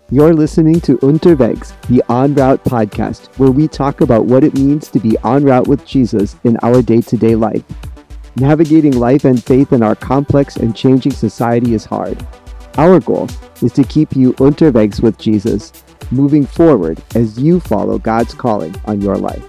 You're listening to Unterwegs, the En Route podcast, where we talk about what it means to be en route with Jesus in our day-to-day life. Navigating life and faith in our complex and changing society is hard. Our goal is to keep you Unterwegs with Jesus, moving forward as you follow God's calling on your life.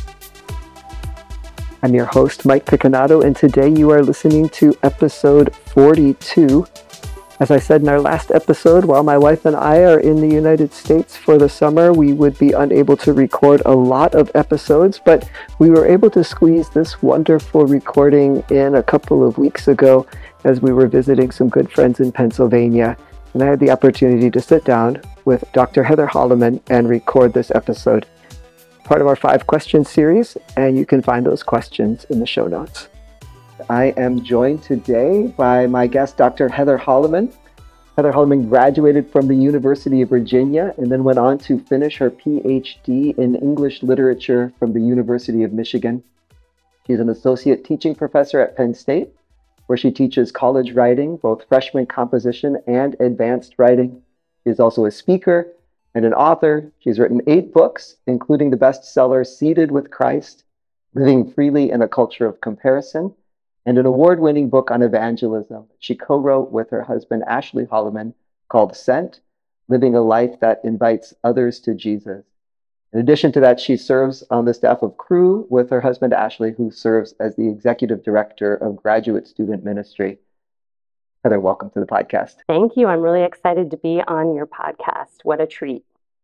I'm your host, Mike Picconato, and today you are listening to episode 42. As I said in our last episode, while my wife and I are in the United States for the summer, we would be unable to record a lot of episodes, but we were able to squeeze this wonderful recording in a couple of weeks ago as we were visiting some good friends in Pennsylvania. And I had the opportunity to sit down with Dr. Heather Holleman and record this episode. Part of our 5 question series, and you can find those questions in the show notes. I am joined today by my guest, Dr. Heather Holleman. Heather Holleman graduated from the University of Virginia and then went on to finish her PhD in English literature from the University of Michigan. She's an associate teaching professor at Penn State, where she teaches college writing, both freshman composition and advanced writing. She is also a speaker and an author. She's written 8 books, including the bestseller Seated with Christ, Living Freely in a Culture of Comparison, and an award-winning book on evangelism she co-wrote with her husband, Ashley Holleman, called Sent, Living a Life that Invites Others to Jesus. In addition to that, she serves on the staff of Cru with her husband, Ashley, who serves as the executive director of graduate student ministry. Heather, welcome to the podcast. Thank you. I'm really excited to be on your podcast. What a treat.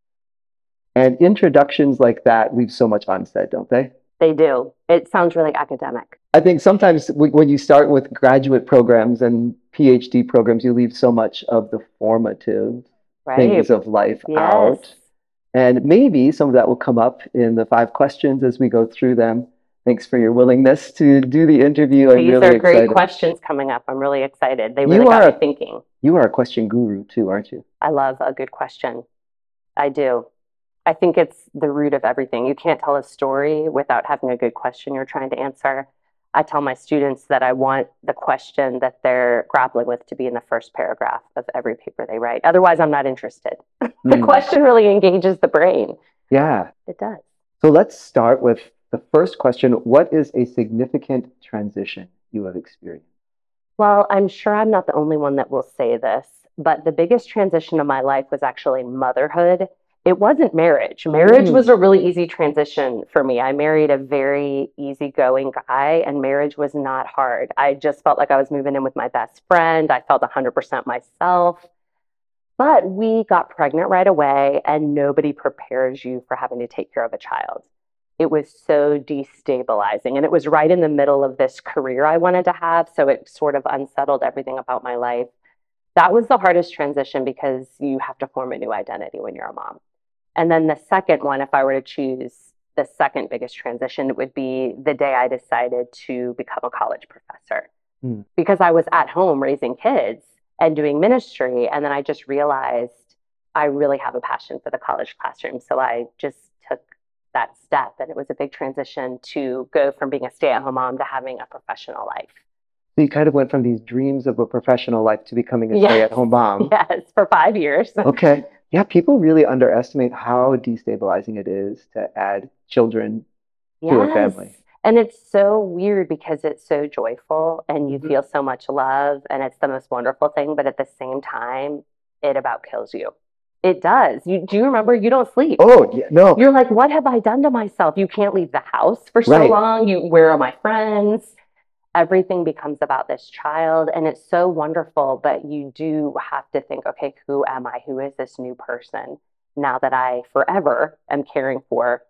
And introductions like that leave so much unsaid, don't they? They do. It sounds really academic. I think sometimes when you start with graduate programs and PhD programs, you leave so much of the formative things of life out. And maybe some of that will come up in the 5 questions as we go through them. Thanks for your willingness to do the interview. These are great questions coming up. I'm really excited. They really got me thinking. You are a question guru too, aren't you? I love a good question. I do. I think it's the root of everything. You can't tell a story without having a good question you're trying to answer. I tell my students that I want the question that they're grappling with to be in the first paragraph of every paper they write. Otherwise, I'm not interested. The question really engages the brain. Yeah. It does. So let's start with the first question. What is a significant transition you have experienced? Well, I'm sure I'm not the only one that will say this, but the biggest transition of my life was actually motherhood. It wasn't marriage. Marriage was a really easy transition for me. I married a very easygoing guy, and marriage was not hard. I just felt like I was moving in with my best friend. I felt 100% myself. But we got pregnant right away, and nobody prepares you for having to take care of a child. It was so destabilizing, and it was right in the middle of this career I wanted to have, so it sort of unsettled everything about my life. That was the hardest transition because you have to form a new identity when you're a mom. And then the second one, if I were to choose the second biggest transition, it would be the day I decided to become a college professor. Because I was at home raising kids and doing ministry, and then I just realized I really have a passion for the college classroom. So I just took that step, and it was a big transition to go from being a stay-at-home mom to having a professional life. So you kind of went from these dreams of a professional life to becoming a stay-at-home mom. Yes, for 5 years. Okay. Yeah, people really underestimate how destabilizing it is to add children to a family. And it's so weird because it's so joyful and you feel so much love and it's the most wonderful thing, but at the same time, it about kills you. It does. Do you remember? You don't sleep. Oh, yeah, no. You're like, what have I done to myself? You can't leave the house for so long. Where are my friends? Everything becomes about this child, and it's so wonderful, but you do have to think, okay, who am I? Who is this new person now that I forever am caring for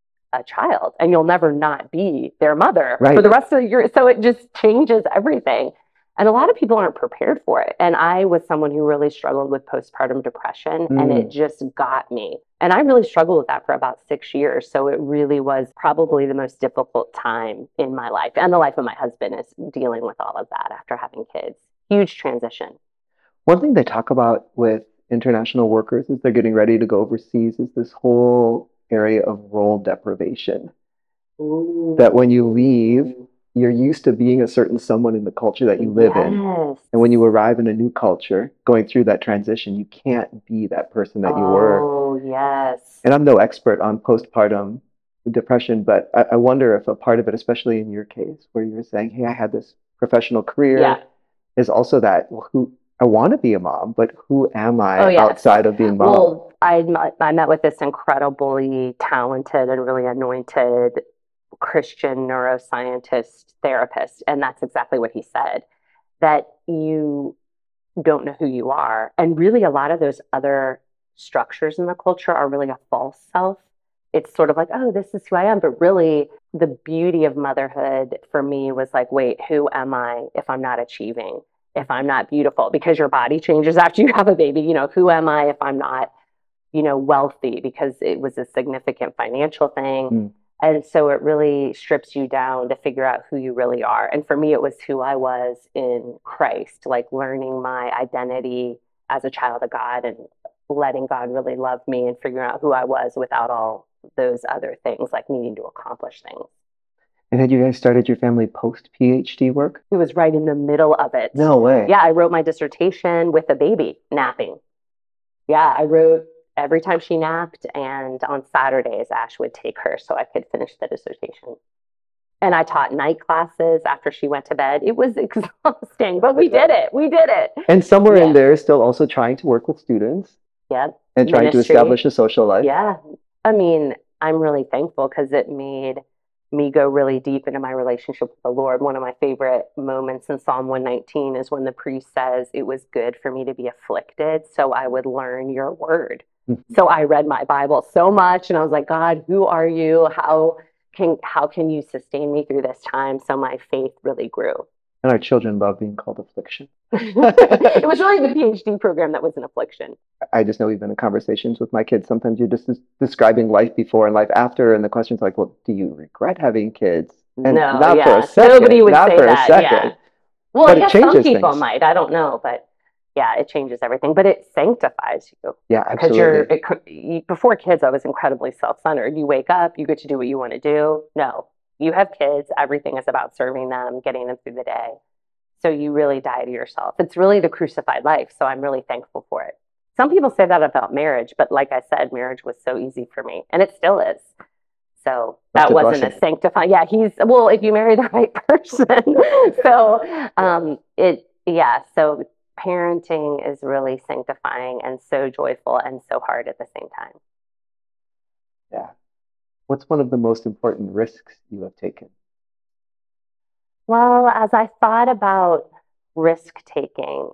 a child? And you'll never not be their mother for the rest of your, so it just changes everything. And a lot of people aren't prepared for it. And I was someone who really struggled with postpartum depression, and it just got me. And I really struggled with that for about 6 years. So it really was probably the most difficult time in my life, and the life of my husband, is dealing with all of that after having kids. Huge transition. One thing they talk about with international workers as they're getting ready to go overseas is this whole area of role deprivation. That when you leave, you're used to being a certain someone in the culture that you live in. Yes. And when you arrive in a new culture, going through that transition, you can't be that person that you were. Oh, yes. And I'm no expert on postpartum depression, but I wonder if a part of it, especially in your case, where you're saying, hey, I had this professional career, Yeah. is also that, well, who I want to be a mom, but who am I Oh, yes. outside of being mom? Well, I met with this incredibly talented and really anointed Christian neuroscientist therapist, and that's exactly what he said, that you don't know who you are. And really, a lot of those other structures in the culture are really a false self. It's sort of like, oh, this is who I am. But really, the beauty of motherhood for me was like, wait, who am I if I'm not achieving, if I'm not beautiful? Because your body changes after you have a baby. Who am I if I'm not, wealthy? Because it was a significant financial thing. Mm. And so it really strips you down to figure out who you really are. And for me, it was who I was in Christ, like learning my identity as a child of God and letting God really love me and figuring out who I was without all those other things, like needing to accomplish things. And had you guys started your family post PhD work? It was right in the middle of it. No way. Yeah, I wrote my dissertation with a baby napping. Yeah, I wrote every time she napped, and on Saturdays, Ash would take her so I could finish the dissertation. And I taught night classes after she went to bed. It was exhausting, but we did it. We did it. And somewhere in there, still also trying to work with students. Yeah. And trying to establish a social life. Yeah. I mean, I'm really thankful because it made me go really deep into my relationship with the Lord. One of my favorite moments in Psalm 119 is when the priest says, it was good for me to be afflicted so I would learn your word. Mm-hmm. So I read my Bible so much and I was like, God, who are you? How can you sustain me through this time? So my faith really grew. And our children love being called affliction. It was really the PhD program that was an affliction. I just know even in conversations with my kids, sometimes you're just describing life before and life after, and the question's like, well, do you regret having kids? And no, not for a second. Nobody would not say for that. A second. Yeah. Well, but I guess it changes some people things. might. I don't know, but yeah, it changes everything. But it sanctifies you. Yeah, absolutely. Because before kids, I was incredibly self-centered. You wake up, you get to do what you want to do. No, you have kids. Everything is about serving them, getting them through the day. So you really die to yourself. It's really the crucified life. So I'm really thankful for it. Some people say that about marriage, but like I said, marriage was so easy for me, and it still is. So that wasn't a sanctifying. Yeah, if you marry the right person. So parenting is really sanctifying and so joyful and so hard at the same time. Yeah. What's one of the most important risks you have taken? Well, as I thought about risk taking,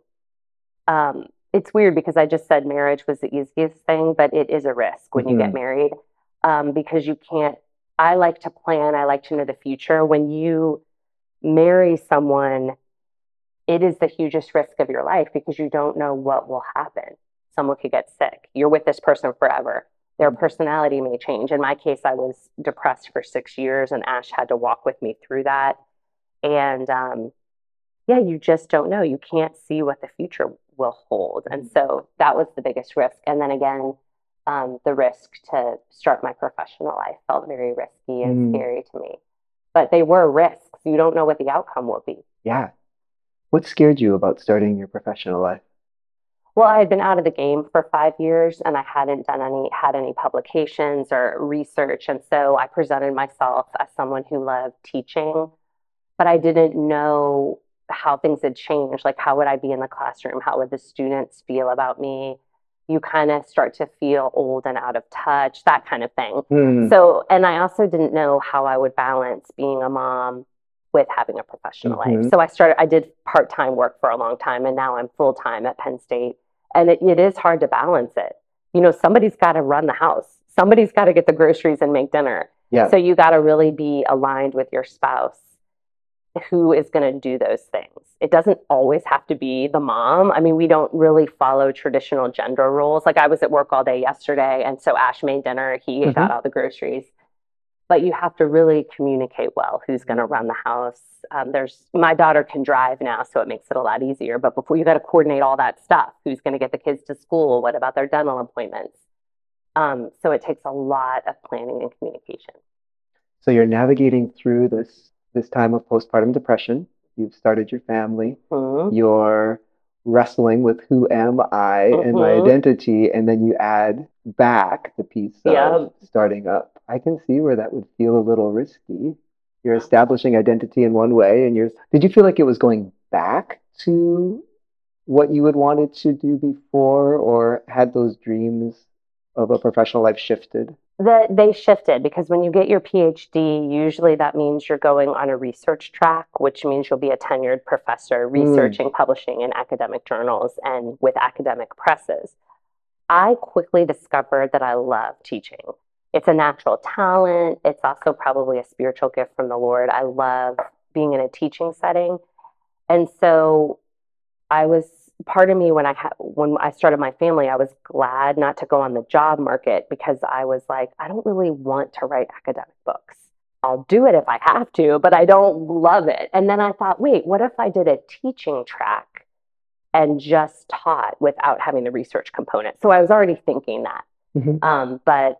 it's weird because I just said marriage was the easiest thing, but it is a risk when you get married because you can't. I like to plan. I like to know the future. When you marry someone, it is the hugest risk of your life because you don't know what will happen. Someone could get sick. You're with this person forever. Their personality may change. In my case, I was depressed for 6 years, and Ash had to walk with me through that. And you just don't know. You can't see what the future will hold. And so that was the biggest risk. And then again, the risk to start my professional life felt very risky and scary to me. But they were risks. You don't know what the outcome will be. Yeah. What scared you about starting your professional life? Well, I had been out of the game for 5 years and I hadn't had any publications or research. And so I presented myself as someone who loved teaching, but I didn't know how things had changed. Like, how would I be in the classroom? How would the students feel about me? You kind of start to feel old and out of touch, that kind of thing. So, and I also didn't know how I would balance being a mom with having a professional life. So I did part-time work for a long time, and now I'm full-time at Penn State. And it is hard to balance it. Somebody's got to run the house. Somebody's got to get the groceries and make dinner. Yeah. So you got to really be aligned with your spouse who is going to do those things. It doesn't always have to be the mom. I mean, we don't really follow traditional gender roles. Like, I was at work all day yesterday, and so Ash made dinner. He got all the groceries. But you have to really communicate well who's going to run the house. My daughter can drive now, so it makes it a lot easier. But before, you got to coordinate all that stuff. Who's going to get the kids to school? What about their dental appointments? So it takes a lot of planning and communication. So you're navigating through this this time of postpartum depression. You've started your family. Mm-hmm. You're wrestling with who am I and my Mm-hmm. identity, and then you add back the piece of Yeah. starting up. I can see where that would feel a little risky. You're establishing identity in one way, and did you feel like it was going back to what you had wanted to do before, or had those dreams of a professional life shifted? They shifted because when you get your PhD, usually that means you're going on a research track, which means you'll be a tenured professor researching, publishing in academic journals and with academic presses. I quickly discovered that I love teaching. It's a natural talent. It's also probably a spiritual gift from the Lord. I love being in a teaching setting. And so I was part of me when I started my family, I was glad not to go on the job market because I was like, I don't really want to write academic books. I'll do it if I have to, but I don't love it. And then I thought, wait, what if I did a teaching track and just taught without having the research component? So I was already thinking that. But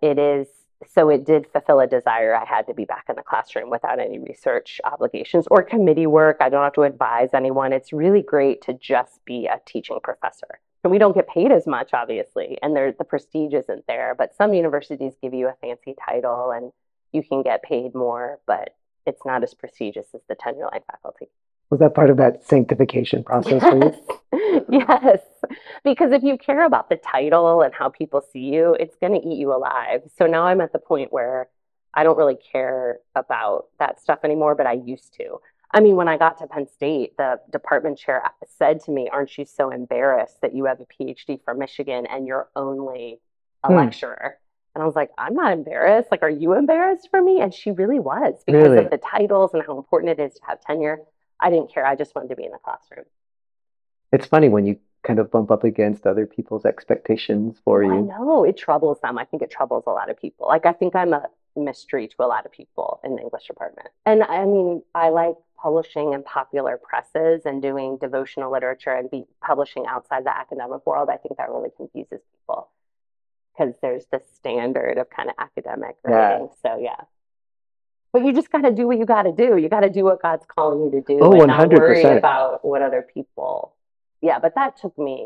it did fulfill a desire. I had to be back in the classroom without any research obligations or committee work. I don't have to advise anyone. It's really great to just be a teaching professor. And we don't get paid as much, obviously, and the prestige isn't there. But some universities give you a fancy title and you can get paid more, but it's not as prestigious as the tenure-line faculty. Was that part of that sanctification process for you? Yes, because if you care about the title and how people see you, it's going to eat you alive. So now I'm at the point where I don't really care about that stuff anymore, but I used to. I mean, when I got to Penn State, the department chair said to me, "Aren't you so embarrassed that you have a PhD from Michigan and you're only a lecturer?" And I was like, "I'm not embarrassed. Like, are you embarrassed for me?" And she really was because of the titles and how important it is to have tenure. I didn't care. I just wanted to be in the classroom. It's funny when you kind of bump up against other people's expectations for you. I know. It troubles them. I think it troubles a lot of people. Like, I think I'm a mystery to a lot of people in the English department. And I mean, I like publishing in popular presses and doing devotional literature and be publishing outside the academic world. I think that really confuses people because there's this standard of kind of academic writing. So, yeah. But you just got to do what you got to do. You got to do what God's calling you to do and 100%. not worry about what other people. Yeah, but that took me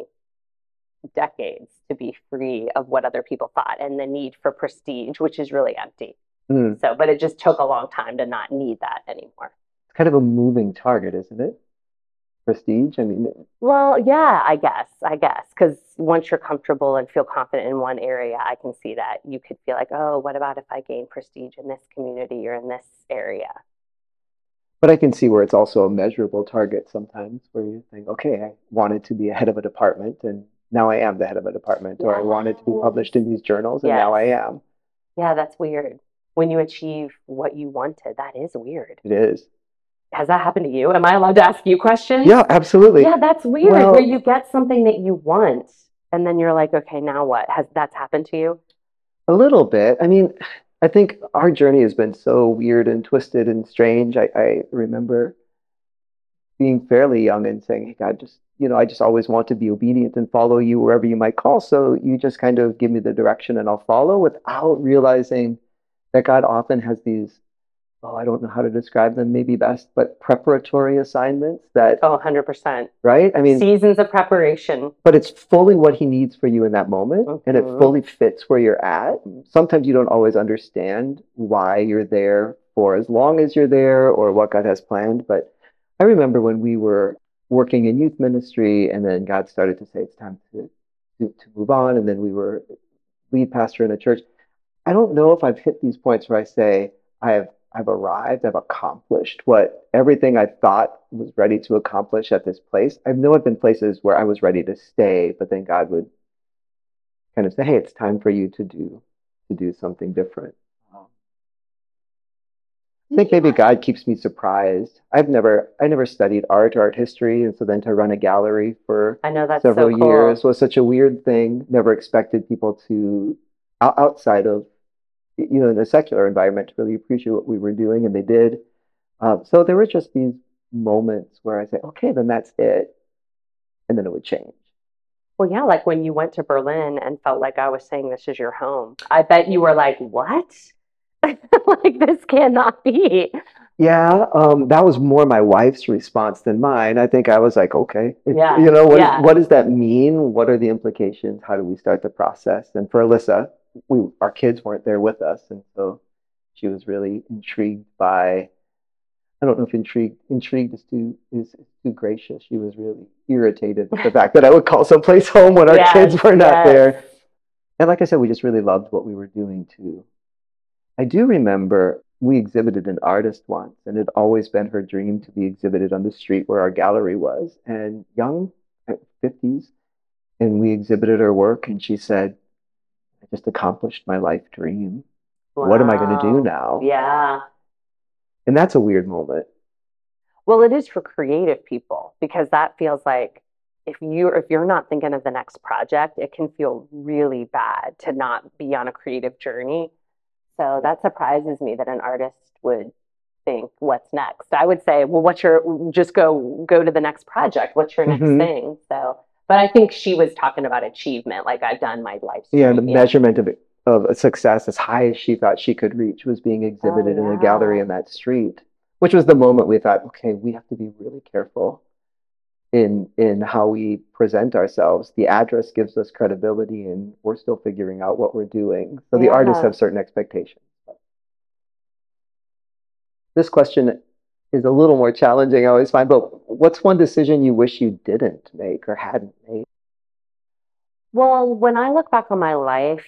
decades to be free of what other people thought and the need for prestige, which is really empty. So, but it just took a long time to not need that anymore. It's kind of a moving target, isn't it? Prestige? I mean, well, yeah, I guess, because once you're comfortable and feel confident in one area, I can see that you could feel like, oh, what about if I gain prestige in this community or in this area? But I can see where it's also a measurable target sometimes, where you think, okay, I wanted to be a head of a department, and now I am the head of a department, or I wanted to be published in these journals, and now I am. Yeah, that's weird. When you achieve what you wanted, that is weird. It is. Has that happened to you? Am I allowed to ask you questions? Yeah, absolutely. Yeah, that's weird. Well, where you get something that you want, and then you're like, okay, now what? Has that happened to you? A little bit. I mean, I think our journey has been so weird and twisted and strange. I remember being fairly young and saying, hey, God, I just always want to be obedient and follow you wherever you might call. So you just kind of give me the direction and I'll follow, without realizing that God often has these, I don't know how to describe them maybe best, but preparatory assignments that... 100%. Right? I mean, seasons of preparation. But it's fully what he needs for you in that moment, and it fully fits where you're at. Sometimes you don't always understand why you're there for as long as you're there or what God has planned. But I remember when we were working in youth ministry, and then God started to say it's time to move on, and then we were lead pastor in a church. I don't know if I've hit these points where I say I've arrived, I've accomplished everything I thought was ready to accomplish at this place. I know I've been places where I was ready to stay, but then God would kind of say, hey, it's time for you to do something different. I think maybe God keeps me surprised. I never studied art history, and so then to run a gallery for several years was such a weird thing. Never expected people to, outside of, in a secular environment, to really appreciate what we were doing, and they did. So there were just these moments where I say, okay, then that's it, and then it would change. Well, yeah, like when you went to Berlin and felt like I was saying this is your home. I bet you were like, what? Like, this cannot be. Yeah, that was more my wife's response than mine. I think I was like, okay, Yeah, what does that mean? What are the implications? How do we start the process? And for Alyssa, our kids weren't there with us, and so she was really intrigued by, I don't know if intrigued is too gracious. She was really irritated with the fact that I would call someplace home when our yes, kids were not yes. there. And like I said, we just really loved what we were doing too. I do remember we exhibited an artist once, and it had always been her dream to be exhibited on the street where our gallery was. And young, 50s, and we exhibited her work, and she said, I just accomplished my life dream. What am I going to do Wow. now? Yeah. And that's a weird moment. Well, it is for creative people because that feels like if you're not thinking of the next project, it can feel really bad to not be on a creative journey. So that surprises me that an artist would think, what's next? I would say, well, just go to the next project. What's your next Hmm. thing? So, but I think she was talking about achievement, like I've done my life's Yeah, the dream. Yeah. measurement of a success as high as she thought she could reach was being Oh, exhibited in a gallery yeah. in that street, which was the moment we thought, okay, we have to be really careful in how we present ourselves. The address gives us credibility, and we're still figuring out what we're doing. So the artists Yeah. have certain expectations. This question is a little more challenging, I always find, but what's one decision you wish you didn't make or hadn't made? Well, when I look back on my life,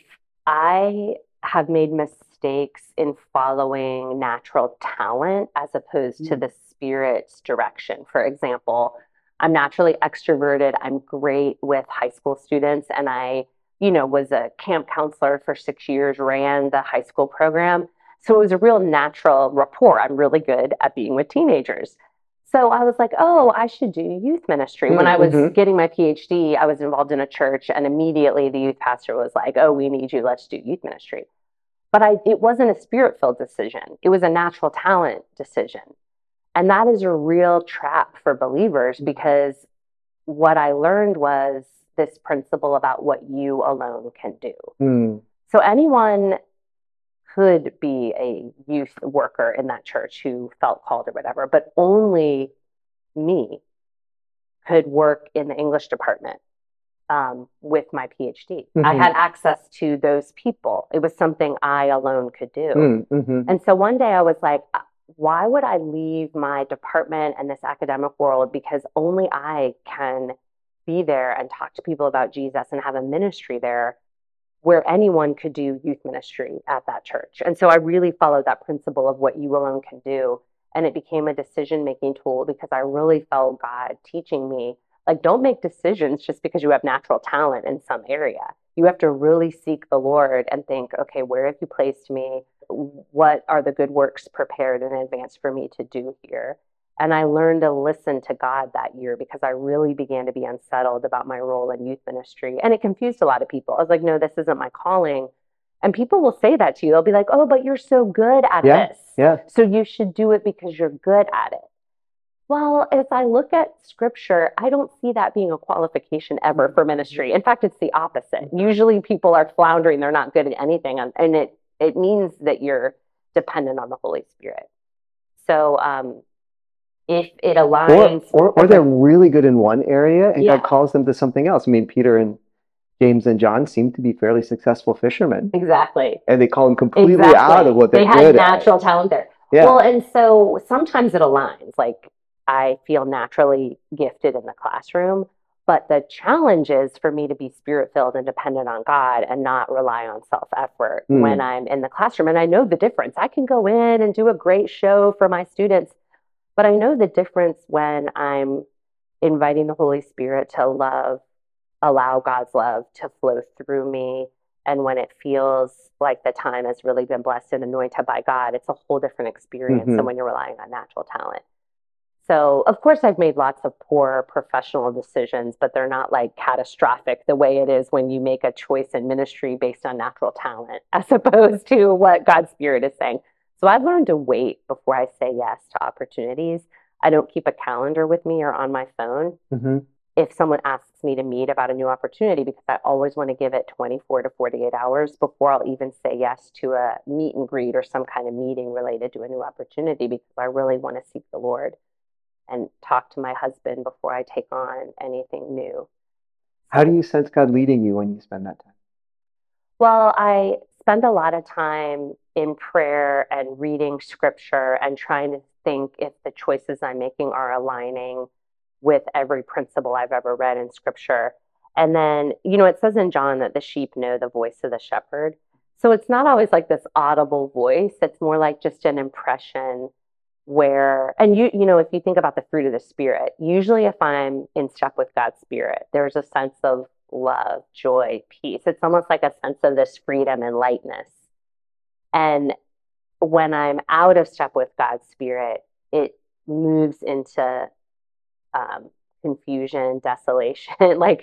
I have made mistakes in following natural talent as opposed to Mm. the spirit's direction. For example, I'm naturally extroverted. I'm great with high school students, and was a camp counselor for 6 years, ran the high school program. So it was a real natural rapport. I'm really good at being with teenagers. So I was like, oh, I should do youth ministry. When I was Mm-hmm. getting my PhD, I was involved in a church, and immediately the youth pastor was like, oh, we need you. Let's do youth ministry. But it wasn't a spirit filled decision, it was a natural talent decision. And that is a real trap for believers because what I learned was this principle about what you alone can do. Mm. So anyone could be a youth worker in that church who felt called or whatever, but only me could work in the English department with my PhD. I Mm-hmm. had access to those people. It was something I alone could do. Mm-hmm. And so one day I was like, why would I leave my department and this academic world because only I can be there and talk to people about Jesus and have a ministry there where anyone could do youth ministry at that church. And so I really followed that principle of what you alone can do. And it became a decision making tool because I really felt God teaching me, like, don't make decisions just because you have natural talent in some area. You have to really seek the Lord and think, okay, where have you placed me? What are the good works prepared in advance for me to do here? And I learned to listen to God that year because I really began to be unsettled about my role in youth ministry. And it confused a lot of people. I was like, no, this isn't my calling. And people will say that to you. They'll be like, oh, but you're so good at Yeah, this. yeah. So you should do it because you're good at it. Well, as I look at scripture, I don't see that being a qualification ever for ministry. In fact, it's the opposite. Usually people are floundering, they're not good at anything. And it means that you're dependent on the Holy Spirit. So if it aligns, or they're really good in one area and God yeah, calls them to something else. I mean, Peter and James and John seem to be fairly successful fishermen, exactly. and they call them completely out of what They they're had good natural at. talent there. Yeah. Well, and so sometimes it aligns. Like I feel naturally gifted in the classroom, but the challenge is for me to be spirit filled and dependent on God and not rely on self effort when Mm. I'm in the classroom. And I know the difference. I can go in and do a great show for my students, but I know the difference when I'm inviting the Holy Spirit to allow God's love to flow through me. And when it feels like the time has really been blessed and anointed by God, it's a whole different experience than Hmm. when you're relying on natural talent. So, of course, I've made lots of poor professional decisions, but they're not like catastrophic the way it is when you make a choice in ministry based on natural talent, as opposed to what God's Spirit is saying. So, I've learned to wait before I say yes to opportunities. I don't keep a calendar with me or on my phone. Hmm. if someone asks me to meet about a new opportunity, because I always want to give it 24 to 48 hours before I'll even say yes to a meet and greet or some kind of meeting related to a new opportunity, because I really want to seek the Lord and talk to my husband before I take on anything new. How do you sense God leading you when you spend that time? Well, I spend a lot of time in prayer and reading scripture and trying to think if the choices I'm making are aligning with every principle I've ever read in scripture. And then, it says in John that the sheep know the voice of the shepherd. So it's not always like this audible voice. It's more like just an impression where, and if you think about the fruit of the Spirit, usually if I'm in step with God's Spirit, there's a sense of love, joy, peace. It's almost like a sense of this freedom and lightness. And when I'm out of step with God's Spirit, it moves into confusion, desolation,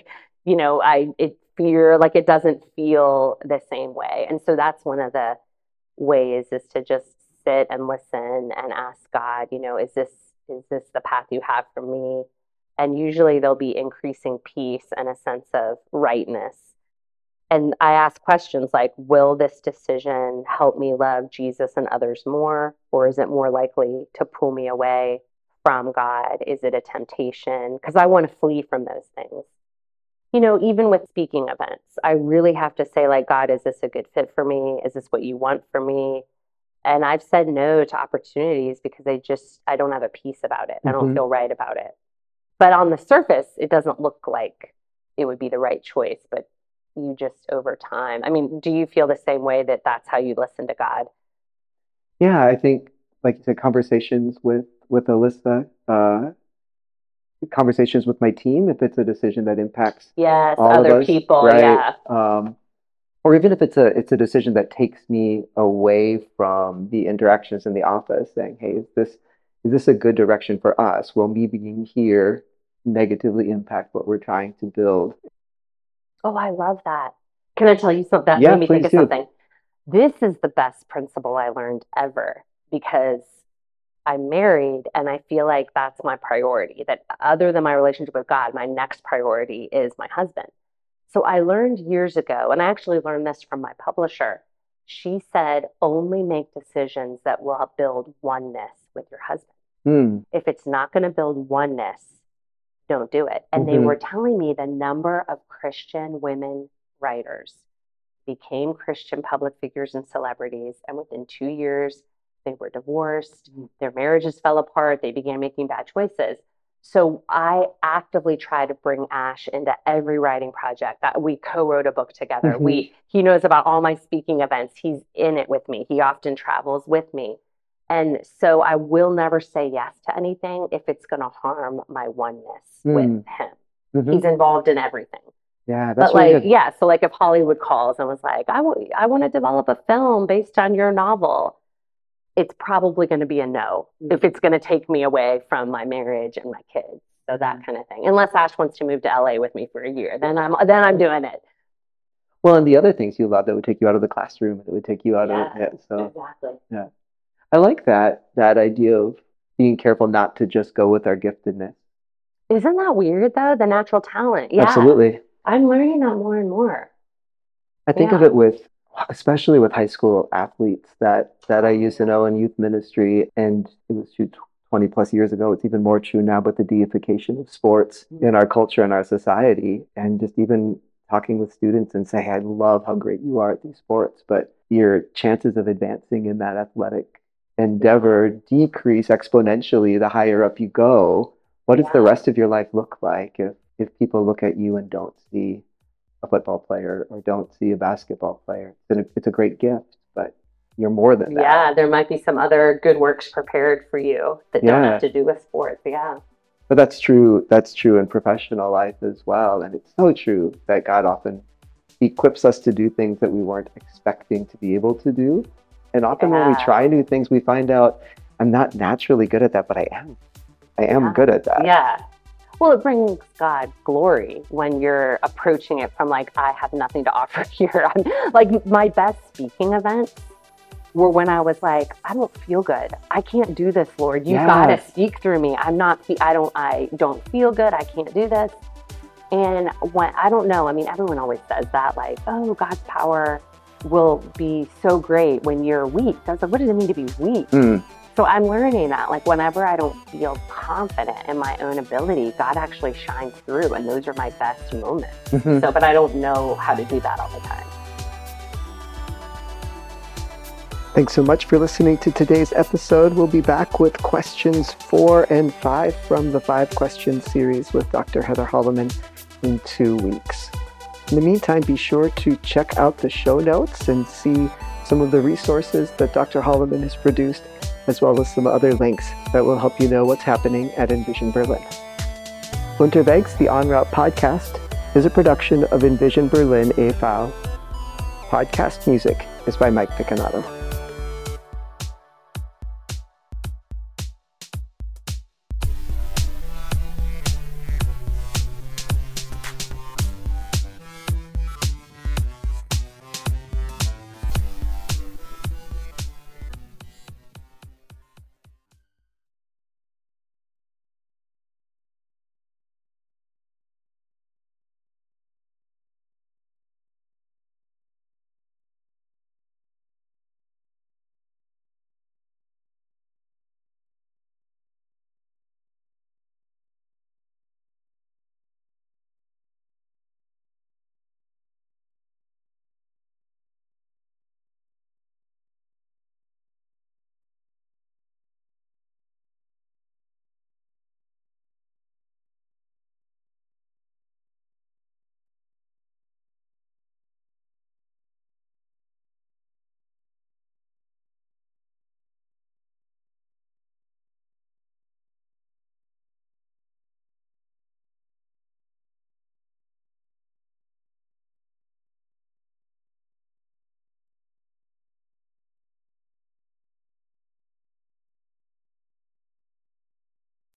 fear, like it doesn't feel the same way. And so that's one of the ways, is to just sit and listen and ask God, is this the path you have for me? And usually there'll be increasing peace and a sense of rightness. And I ask questions like, will this decision help me love Jesus and others more? Or is it more likely to pull me away from God? Is it a temptation? Because I want to flee from those things. Even with speaking events, I really have to say, like, God, is this a good fit for me? Is this what you want for me? And I've said no to opportunities because I don't have a peace about it. I don't feel right about it. But on the surface, it doesn't look like it would be the right choice. But you just, over time, I mean, do you feel the same way, that that's how you listen to God? Yeah, I think, like you said, conversations with Alyssa, conversations with my team, if it's a decision that impacts all other of us, people, right? Yeah. Or even if it's a decision that takes me away from the interactions in the office, saying, hey, is this a good direction for us? Will me being here negatively impact what we're trying to build? Oh, I love that. Can I tell you something? That Yeah, made me think please of do. something. This is the best principle I learned ever, because I'm married and I feel like that's my priority, that other than my relationship with God, my next priority is my husband. So I learned years ago, and I actually learned this from my publisher. She said, only make decisions that will build oneness with your husband. If it's not going to build oneness, don't do it. And they were telling me the number of Christian women writers became Christian public figures and celebrities, and within 2 years, they were divorced, their marriages fell apart, they began making bad choices. So I actively try to bring Ash into every writing project. That we co-wrote a book together. He knows about all my speaking events. He's in it with me. He often travels with me. And so I will never say yes to anything if it's going to harm my oneness with him. He's involved in everything. Yeah, that's But really good. yeah, so like if Hollywood calls and was like, I want to develop a film based on your novel, it's probably going to be a no if it's going to take me away from my marriage and my kids. So that kind of thing. Unless Ash wants to move to LA with me for a year, then I'm doing it. Well, and the other things you love that would take you out of the classroom, that would take you out of it. So exactly. Yeah. I like that idea of being careful not to just go with our giftedness. Isn't that weird though? The natural talent. Yeah. Absolutely. I'm learning that more and more. I think of it especially with high school athletes that I used to know in youth ministry, and it was 20 plus years ago. It's even more true now, but the deification of sports in our culture and our society, and just even talking with students and say, I love how great you are at these sports, but your chances of advancing in that athletic endeavor decrease exponentially the higher up you go. What does the rest of your life look like if people look at you and don't see a football player or don't see a basketball player? It's a great gift, but you're more than that. Yeah, there might be some other good works prepared for you that don't have to do with sports. Yeah. But that's true in professional life as well. And it's so true that God often equips us to do things that we weren't expecting to be able to do. And often when we try new things, we find out, I'm not naturally good at that, but I am good at that. Yeah. Well, it brings God glory when you're approaching it from like, I have nothing to offer here. I'm like, my best speaking events were when I was like, I don't feel good. I can't do this, Lord. You've got to speak through me. I don't feel good. I can't do this. And when, I don't know, I mean, everyone always says that, like, oh, God's power will be so great when you're weak. I was like, what does it mean to be weak? So I'm learning that, like, whenever I don't feel confident in my own ability, God actually shines through, and those are my best moments. So, but I don't know how to do that all the time. Thanks so much for listening to today's episode. We'll be back with questions 4 and 5 from the 5 questions series with Dr. Heather Holleman in 2 weeks. In the meantime, be sure to check out the show notes and see some of the resources that Dr. Holleman has produced, as well as some other links that will help you know what's happening at Envision Berlin. Unterwegs, the En Route podcast, is a production of Envision Berlin e.V. Podcast music is by Mike Picanato.